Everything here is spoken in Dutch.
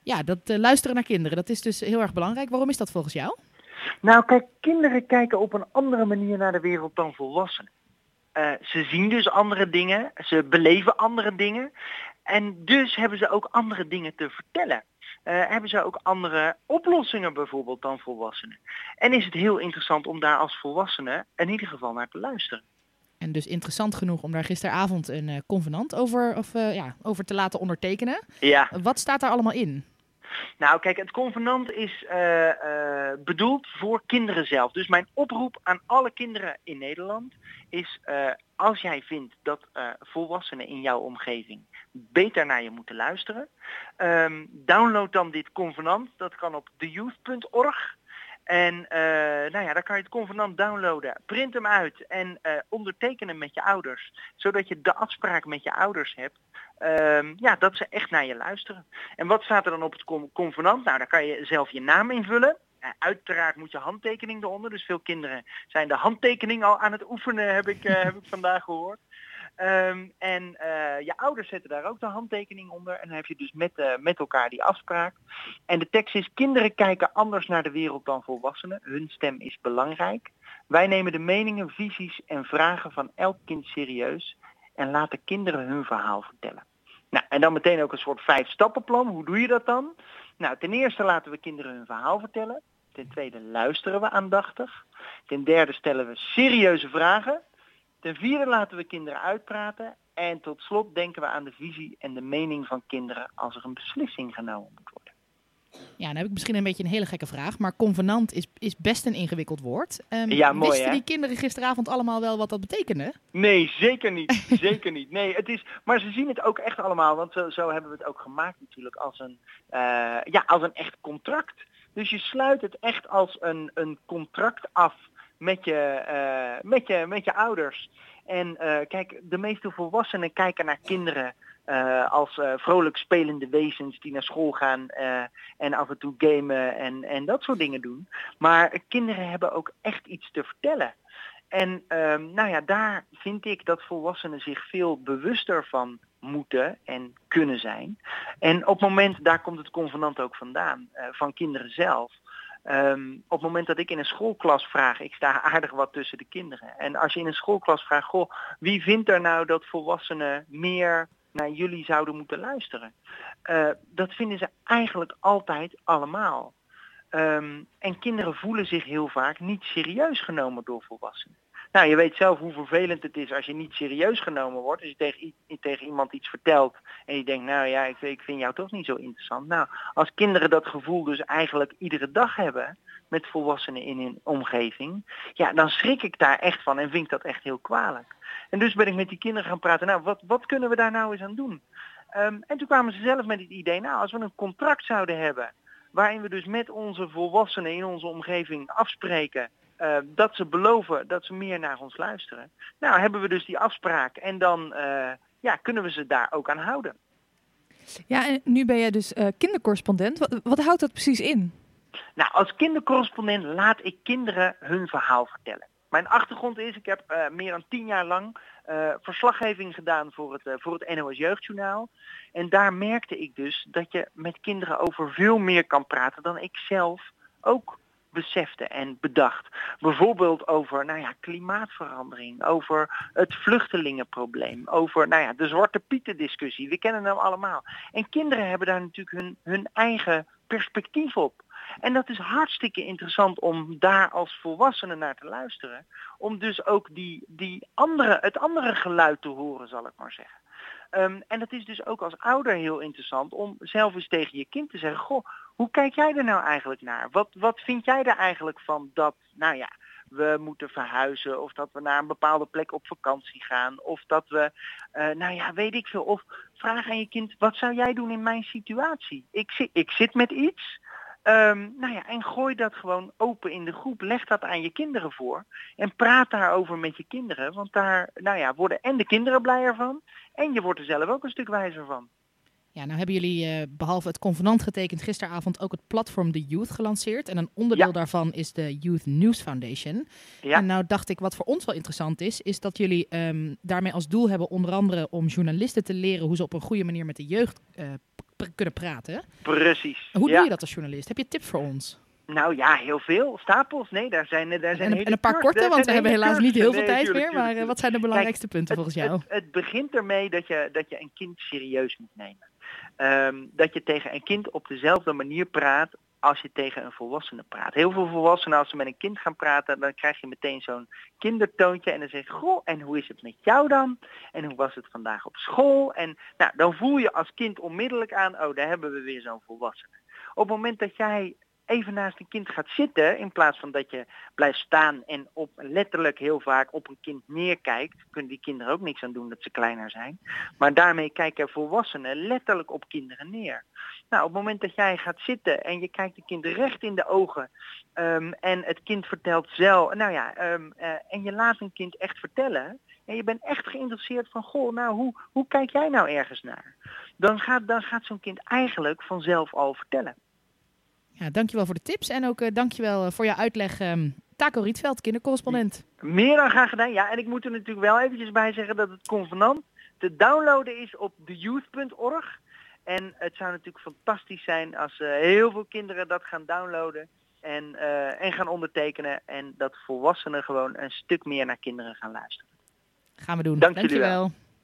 Ja, dat luisteren naar kinderen, dat is dus heel erg belangrijk. Waarom is dat volgens jou? Nou, kijk, kinderen kijken op een andere manier naar de wereld dan volwassenen. Ze zien dus andere dingen, ze beleven andere dingen en dus hebben ze ook andere dingen te vertellen. Hebben ze ook andere oplossingen bijvoorbeeld dan volwassenen. En is het heel interessant om daar als volwassene in ieder geval naar te luisteren. En dus interessant genoeg om daar gisteravond een convenant over te laten ondertekenen. Ja. Wat staat daar allemaal in? Nou kijk, het convenant is bedoeld voor kinderen zelf. Dus mijn oproep aan alle kinderen in Nederland is, als jij vindt dat volwassenen in jouw omgeving beter naar je moeten luisteren, download dan dit convenant. Dat kan op theyouth.org. En daar kan je het convenant downloaden, print hem uit en onderteken hem met je ouders. Zodat je de afspraak met je ouders hebt, dat ze echt naar je luisteren. En wat staat er dan op het convenant? Nou, daar kan je zelf je naam invullen. Uiteraard moet je handtekening eronder. Dus veel kinderen zijn de handtekening al aan het oefenen, heb ik vandaag gehoord. Je ouders zetten daar ook de handtekening onder. En dan heb je dus met elkaar die afspraak. En de tekst is: kinderen kijken anders naar de wereld dan volwassenen. Hun stem is belangrijk. Wij nemen de meningen, visies en vragen van elk kind serieus. En laten kinderen hun verhaal vertellen. Nou, en dan meteen ook een soort 5-stappenplan. Hoe doe je dat dan? Nou, ten eerste laten we kinderen hun verhaal vertellen. Ten tweede luisteren we aandachtig. Ten derde stellen we serieuze vragen. Ten vierde laten we kinderen uitpraten. En tot slot denken we aan de visie en de mening van kinderen als er een beslissing genomen moet worden. Ja, dan heb ik misschien een beetje een hele gekke vraag. Maar convenant is best een ingewikkeld woord. Ja, mooi, wisten hè? die kinderen gisteravond allemaal wel wat dat betekende? Nee, zeker niet. Zeker niet. Nee, maar ze zien het ook echt allemaal. Want zo hebben we het ook gemaakt natuurlijk als een echt contract. Dus je sluit het echt als een contract af met je ouders. En kijk, de meeste volwassenen kijken naar kinderen als vrolijk spelende wezens die naar school gaan en af en toe gamen en dat soort dingen doen. Maar kinderen hebben ook echt iets te vertellen. En daar vind ik dat volwassenen zich veel bewuster van moeten en kunnen zijn. En op het moment, daar komt het convenant ook vandaan, van kinderen zelf. Op het moment dat ik in een schoolklas vraag, ik sta aardig wat tussen de kinderen. En als je in een schoolklas vraagt, goh, wie vindt er nou dat volwassenen meer naar jullie zouden moeten luisteren? Dat vinden ze eigenlijk altijd allemaal. En kinderen voelen zich heel vaak niet serieus genomen door volwassenen. Nou, je weet zelf hoe vervelend het is als je niet serieus genomen wordt. Als je tegen iemand iets vertelt en je denkt, nou ja, ik vind jou toch niet zo interessant. Nou, als kinderen dat gevoel dus eigenlijk iedere dag hebben met volwassenen in hun omgeving, ja, dan schrik ik daar echt van en vind ik dat echt heel kwalijk. En dus ben ik met die kinderen gaan praten, nou, wat kunnen we daar nou eens aan doen? En toen kwamen ze zelf met het idee, nou, als we een contract zouden hebben waarin we dus met onze volwassenen in onze omgeving afspreken dat ze beloven dat ze meer naar ons luisteren. Nou, hebben we dus die afspraak en dan kunnen we ze daar ook aan houden. Ja, en nu ben jij dus kindercorrespondent. Wat houdt dat precies in? Nou, als kindercorrespondent laat ik kinderen hun verhaal vertellen. Mijn achtergrond is, ik heb meer dan 10 jaar lang verslaggeving gedaan voor het NOS Jeugdjournaal. En daar merkte ik dus dat je met kinderen over veel meer kan praten dan ik zelf ook besefte en bedacht. Bijvoorbeeld over klimaatverandering, over het vluchtelingenprobleem, over de Zwarte Pieten discussie. We kennen hem allemaal. En kinderen hebben daar natuurlijk hun eigen perspectief op. En dat is hartstikke interessant om daar als volwassenen naar te luisteren. Om dus ook het andere geluid te horen, zal ik maar zeggen. En dat is dus ook als ouder heel interessant om zelf eens tegen je kind te zeggen, goh, hoe kijk jij er nou eigenlijk naar? Wat vind jij er eigenlijk van dat, we moeten verhuizen of dat we naar een bepaalde plek op vakantie gaan of dat we, weet ik veel. Of vraag aan je kind, wat zou jij doen in mijn situatie? Ik zit met iets. En gooi dat gewoon open in de groep. Leg dat aan je kinderen voor. En praat daarover met je kinderen. Want daar worden en de kinderen blijer van. En je wordt er zelf ook een stuk wijzer van. Ja, nou hebben jullie behalve het convenant getekend gisteravond ook het platform The Youth gelanceerd. En een onderdeel daarvan is de Youth News Foundation. Ja. En nou dacht ik, wat voor ons wel interessant is dat jullie daarmee als doel hebben onder andere om journalisten te leren hoe ze op een goede manier met de jeugd kunnen praten. Precies. Hoe doe je dat als journalist? Heb je tips voor ons? Nou ja, heel veel. Stapels. Nee, daar zijn en een paar korte, want we hebben helaas niet heel veel tijd meer. Maar wat zijn de belangrijkste punten volgens jou? Het begint ermee dat je een kind serieus moet nemen. Dat je tegen een kind op dezelfde manier praat als je tegen een volwassene praat. Heel veel volwassenen, als ze met een kind gaan praten, dan krijg je meteen zo'n kindertoontje en dan zeg je, goh, en hoe is het met jou dan? En hoe was het vandaag op school? En nou, dan voel je als kind onmiddellijk aan, oh, daar hebben we weer zo'n volwassene. Op het moment dat jij even naast een kind gaat zitten, in plaats van dat je blijft staan en letterlijk heel vaak op een kind neerkijkt, kunnen die kinderen ook niks aan doen dat ze kleiner zijn. Maar daarmee kijken volwassenen letterlijk op kinderen neer. Nou, op het moment dat jij gaat zitten en je kijkt de kind recht in de ogen en het kind vertelt zelf, en je laat een kind echt vertellen en je bent echt geïnteresseerd van, goh, nou, hoe kijk jij nou ergens naar? Dan gaat zo'n kind eigenlijk vanzelf al vertellen. Ja, dankjewel voor de tips en ook dankjewel voor jouw uitleg, Taco Rietveld, kindercorrespondent. Meer dan graag gedaan. Ja, en ik moet er natuurlijk wel eventjes bij zeggen dat het convenant te downloaden is op theyouth.org. En het zou natuurlijk fantastisch zijn als heel veel kinderen dat gaan downloaden en gaan ondertekenen. En dat volwassenen gewoon een stuk meer naar kinderen gaan luisteren. Gaan we doen. Dank jullie wel. Dankjewel.